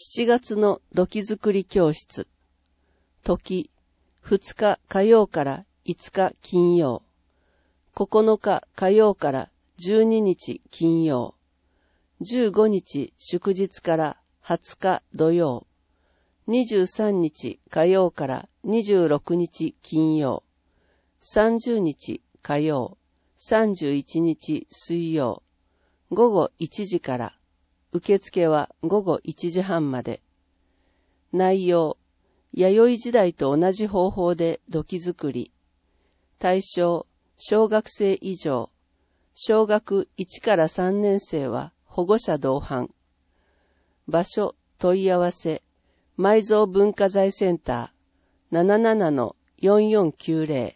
7月の土器作り教室。時、2日火曜から5日金曜。9日火曜から12日金曜。15日祝日から20日土曜。23日火曜から26日金曜。30日火曜。31日水曜。午後1時から。受付は午後1時半まで。内容、弥生時代と同じ方法で土器作り。対象、小学生以上。小学1から3年生は保護者同伴。場所、問い合わせ、埋蔵文化財センター 77-4490